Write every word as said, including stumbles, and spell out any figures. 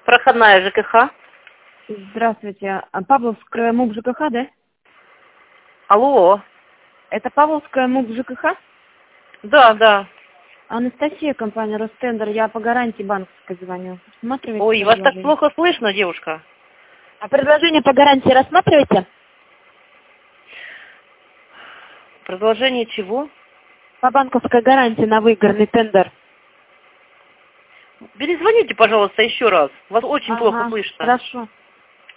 Проходная ЖКХ. Здравствуйте. А, Павловская МУП ЖКХ, да? Алло. Это Павловская МУП ЖКХ? Да, да. Анастасия, компания Ростендер. Я по гарантии банковской звоню. Рассматриваете Ой, вас так предложение? плохо слышно, девушка. А предложение по гарантии рассматриваете? Предложение чего? По банковской гарантии на выигранный тендер. Перезвоните, пожалуйста, еще раз. Вас очень плохо Ага, слышно. хорошо.